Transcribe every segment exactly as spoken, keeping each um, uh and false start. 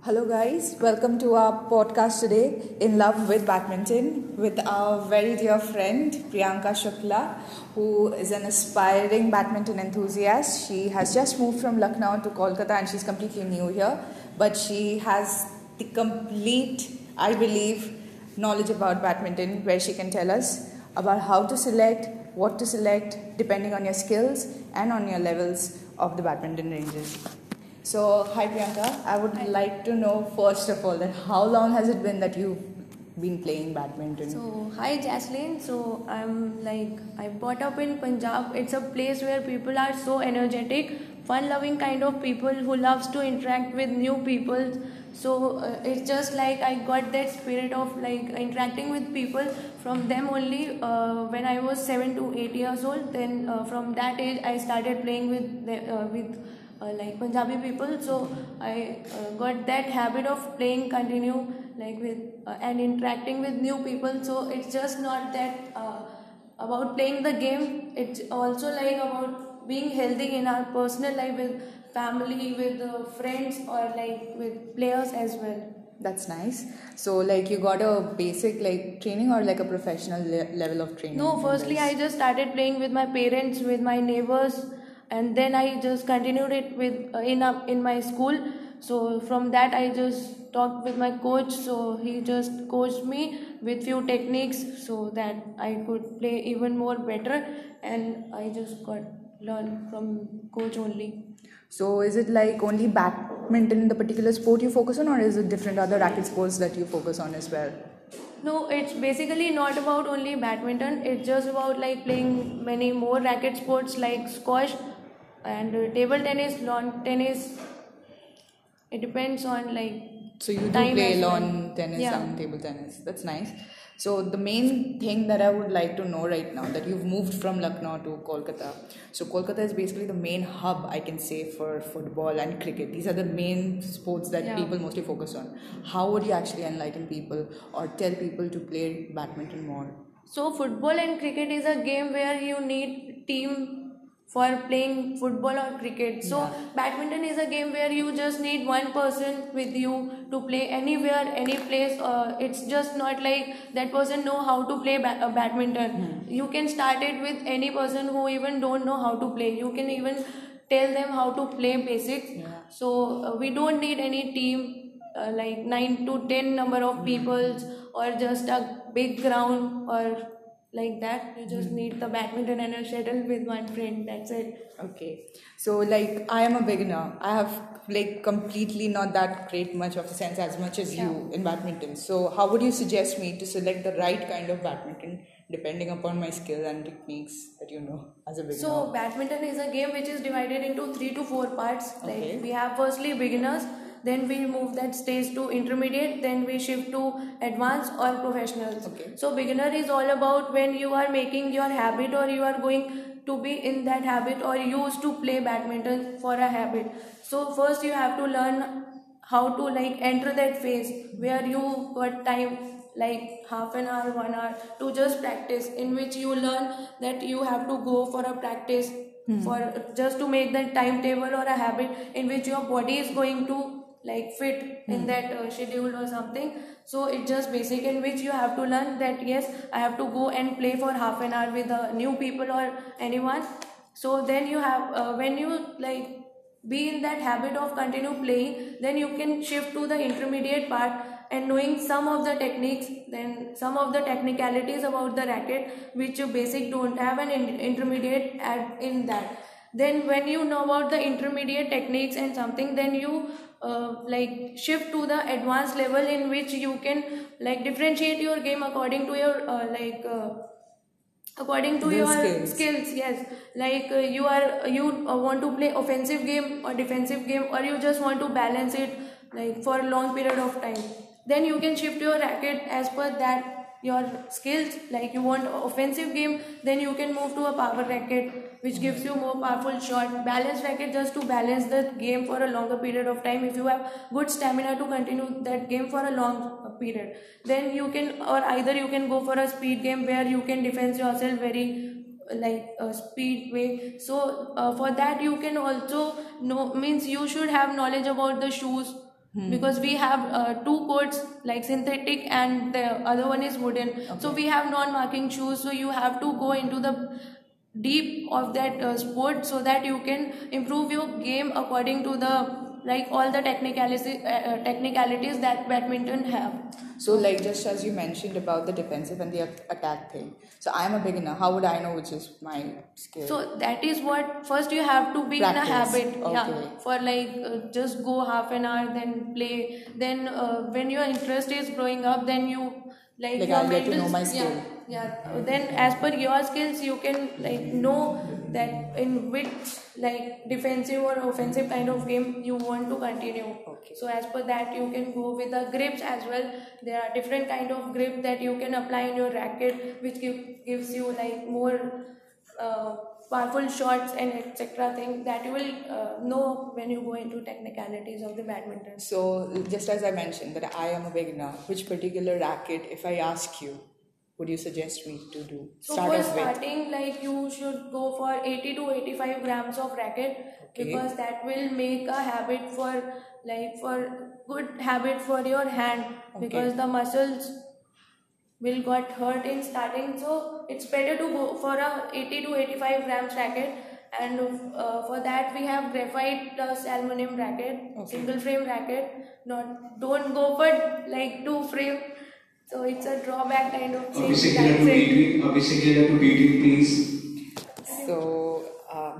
Hello, guys. Welcome to our podcast today, In Love with Badminton, with our very dear friend Priyanka Shukla, who is an aspiring badminton enthusiast. She has just moved from Lucknow to Kolkata and she's completely new here, but she has the complete, I believe, knowledge about badminton where she can tell us about how to select, what to select, depending on your skills and on your levels of the badminton ranges. So, hi Priyanka, I would Hi. like to know first of all that how long has it been that you've been playing badminton? So, hi Jaslyn. So, I'm like, I brought up in Punjab. It's a place where people are so energetic, fun loving kind of people who loves to interact with new people. So, uh, it's just like I got that spirit of like interacting with people from them only uh, when I was seven to eight years old. Then, uh, from that age, I started playing with, the, uh, with uh, like Punjabi people. So, I uh, got that habit of playing continue like with uh, and interacting with new people. So it's just not that uh, about playing the game, it's also like about being healthy in our personal life with family, with uh, friends, or like with players as well. That's nice. So, like, you got a basic like training or like a professional le- level of training? No, in firstly this? I just started playing with my parents, with my neighbors, and then I just continued it with uh, in a, in my school. So from that I just talked with my coach. So he just coached me with few techniques so that I could play even more better, and I just got learn from coach only. So, is it like only badminton, the particular sport you focus on, or is it different other racket sports that you focus on as well? No, it's basically not about only badminton. It's just about like playing many more racket sports like squash and uh, table tennis, lawn tennis. It depends on like So you do time play as well. lawn tennis Yeah. and table tennis. That's nice. So the main thing that I would like to know right now that you've moved from Lucknow to Kolkata. So Kolkata is basically the main hub, I can say, for football and cricket. These are the main sports that Yeah. people mostly focus on. How would you actually enlighten people or tell people to play badminton more? So football and cricket is a game where you need team for playing football or cricket. So Yeah. badminton is a game where you just need one person with you to play anywhere, any place. Uh, it's just not like that person know how to play ba- uh, badminton. Hmm. You can start it with any person who even don't know how to play. You can even tell them how to play basics. Yeah. So uh, we don't need any team uh, like nine to ten number of peoples or just a big ground or like that. You just need the badminton and a shuttle with one friend. That's it. Okay. So like I am a beginner. I have like completely not that great much of a sense as much as you in badminton. So how would you suggest me to select the right kind of badminton depending upon my skill and techniques that you know as a beginner? So badminton is a game which is divided into three to four parts. Okay. Like we have firstly beginners, then we move that stage to intermediate, then we shift to advanced or professionals. Okay. So beginner is all about when you are making your habit or you are going to be in that habit or used to play badminton for a habit. So first you have to learn how to like enter that phase where you got time like half an hour, one hour to just practice, in which you learn that you have to go for a practice for just to make that timetable or a habit in which your body is going to like fit in that uh, schedule or something. So it's just basic in which you have to learn that yes, I have to go and play for half an hour with uh, new people or anyone. So then you have uh, when you like be in that habit of continue playing, then you can shift to the intermediate part and knowing some of the techniques, then some of the technicalities about the racket which you basic don't have, an in- intermediate add in that. Then when you know about the intermediate techniques and something, then you uh, like shift to the advanced level in which you can like differentiate your game according to your uh, like uh, according to The your skills. skills. Yes, like uh, you are you uh, want to play offensive game or defensive game, or you just want to balance it like for a long period of time, then you can shift your racket as per that your skills. Like you want offensive game, then you can move to a power racket which gives you more powerful shot. Balance racket just to balance the game for a longer period of time. If you have good stamina to continue that game for a long uh, period, then you can, or either you can go for a speed game where you can defend yourself very like a speed way. So uh, for that you can also know, means you should have knowledge about the shoes Hmm. Because we have uh, two courts, like synthetic and the other one is wooden. Okay. So we have non-marking shoes, so you have to go into the deep of that uh, sport so that you can improve your game according to the like all the technicalities uh, technicalities that badminton have. So like just as you mentioned about the defensive and the attack thing, so I'm a beginner, how would I know which is my skill? So that is what first you have to be Practice. in a habit. Okay. Yeah, for like uh, just go half an hour, then play, then uh, when your interest is growing up, then you like, like your I'll get to know my skill. Yeah. Yeah, then as per your skills you can like know that in which like defensive or offensive kind of game you want to continue. Okay. So as per that you can go with the grips as well. There are different kind of grip that you can apply in your racket, which give, gives you like more uh, powerful shots and etc thing that you will uh, know when you go into technicalities of the badminton. So just as I mentioned that I am a beginner, which particular racket, if I ask you, would you suggest me to do? So Start for starting, with? like you should go for eighty to eighty-five grams of racket. Okay. Because that will make a habit for like for good habit for your hand. Okay. Because the muscles will got hurt in starting, so it's better to go for a eighty to eighty-five grams racket. And uh, for that we have graphite plus aluminum racket. Okay. Single frame racket. Not don't go for like two frame. So it's a drawback kind of thing. Abhishek, to beat please. So, um,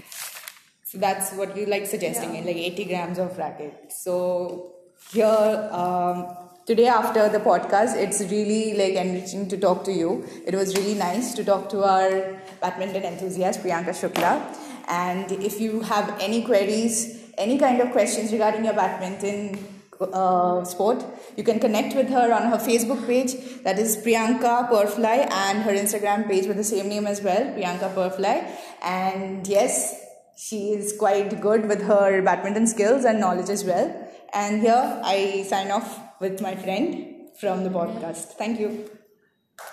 so that's what you like suggesting, yeah. Like eighty grams of racket. So here, um, today after the podcast, it's really like enriching to talk to you. It was really nice to talk to our badminton enthusiast, Priyanka Shukla. And if you have any queries, any kind of questions regarding your badminton Uh, sport, you can connect with her on her Facebook page, that is Priyanka Purfly, and her Instagram page with the same name as well, Priyanka Purfly. And yes, she is quite good with her badminton skills and knowledge as well. And here I sign off with my friend from the podcast. Thank you.